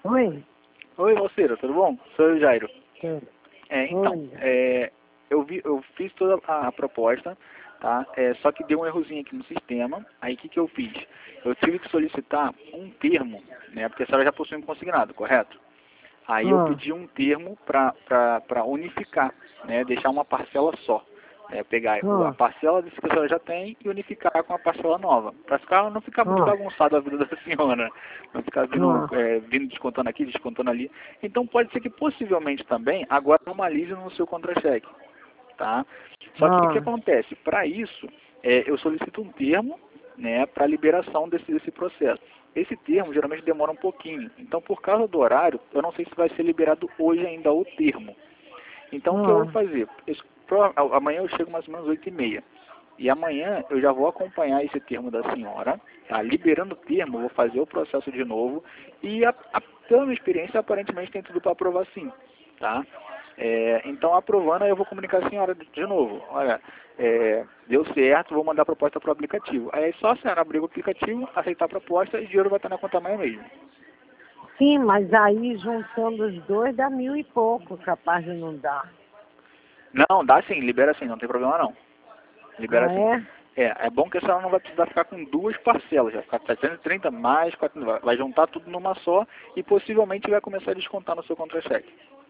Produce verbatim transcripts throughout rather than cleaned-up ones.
Oi? Oi, Valceira, tudo bom? Sou eu, Jairo. Tudo. É, então, Oi. é, eu, vi, eu fiz toda a, a proposta, tá? É, só que deu um errozinho aqui no sistema. Aí o que, que eu fiz? Eu tive que solicitar um termo, né? Porque a senhora já possui um consignado, correto? Aí eu Ah, pedi um termo para unificar, né? Deixar uma parcela só. É, pegar o- a ah, parcela desse que a senhora já tem e unificar com a parcela nova. Para ficar, não ficar muito ah, bagunçado a vida da senhora. Não ficar vindo, ah, é, vindo descontando aqui, descontando ali. Então pode ser que possivelmente também agora normalize no seu contra-cheque. Tá? Só que o que ah, acontece? Para isso, é, eu solicito um termo, né, para liberação desse, desse processo. Esse termo geralmente demora um pouquinho. Então, por causa do horário, eu não sei se vai ser liberado hoje ainda o termo. Então, o que eu vou ah. fazer? Esse- pro- amanhã eu chego mais ou menos oito e meia. E amanhã eu já vou acompanhar esse termo da senhora, tá? Liberando o termo, eu vou fazer o processo de novo. E, a, a, pela minha experiência, aparentemente tem tudo para aprovar sim, tá? É, então, aprovando, aí eu vou comunicar a senhora de, de novo. Olha, é, deu certo, vou mandar a proposta para o aplicativo. Aí é só a senhora abrir o aplicativo, aceitar a proposta e o dinheiro vai estar na conta amanhã mesmo. Sim, mas aí juntando os dois dá mil e pouco, capaz de não dar. Não, dá sim, libera sim, não tem problema não. Libera Ah, assim. é? É, é bom que a senhora não vai precisar ficar com duas parcelas, vai ficar trezentos e trinta mais, quatrocentos, vai vai juntar tudo numa só e possivelmente vai começar a descontar no seu contra-cheque.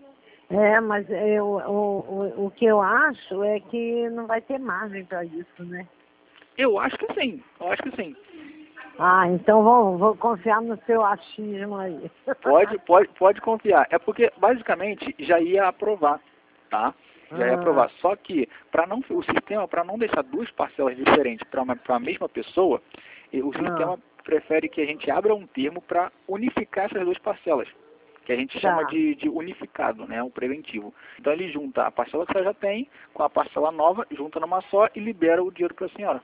É, mas eu, o, o, o que eu acho é que não vai ter margem para isso, né? Eu acho que sim, eu acho que sim. Ah, então vou, vou confiar no seu achismo aí. Pode, pode, pode confiar. É porque basicamente já ia aprovar, tá? Já ia Ah, aprovar. Só que para não o sistema para não deixar duas parcelas diferentes para uma para a mesma pessoa, eh, o ah, sistema prefere que a gente abra um termo para unificar essas duas parcelas, que a gente chama tá. de, de unificado, né, o preventivo. Então ele junta a parcela que ela já tem com a parcela nova, junta numa só e libera o dinheiro para a senhora.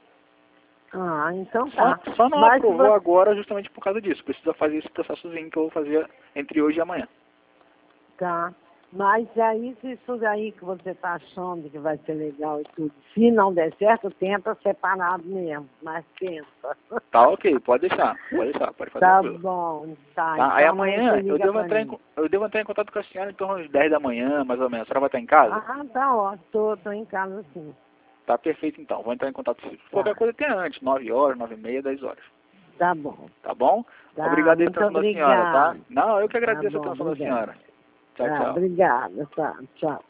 Ah, então Só, tá. só não Mas aprovou você, agora justamente por causa disso. Precisa fazer esse processozinho que eu vou fazer entre hoje e amanhã. tá. Mas aí, se isso daí que você tá achando que vai ser legal e tudo, se não der certo, tenta separado mesmo. Mas tenta. Tá ok, pode deixar, pode deixar, pode ficar Tá tranquilo. bom, tá. Tá? Aí Então amanhã você amanhã eu liga devo, pra entrar em, mim. co- eu devo entrar em contato com a senhora em torno das dez da manhã, mais ou menos. A senhora vai estar em casa? Ah, tá ótimo. Tô, tô em casa sim. Tá perfeito então. Vou entrar em contato. Se qualquer Tá. coisa tem antes, nove horas, nove e meia, dez horas. Tá bom. Tá bom? Tá, Obrigado aí muito pela atenção da senhora, tá? obrigada. Não, eu que Tá agradeço a bom, atenção da obrigada. senhora. Tchau, Tá, tchau. obrigada. Tá, tchau.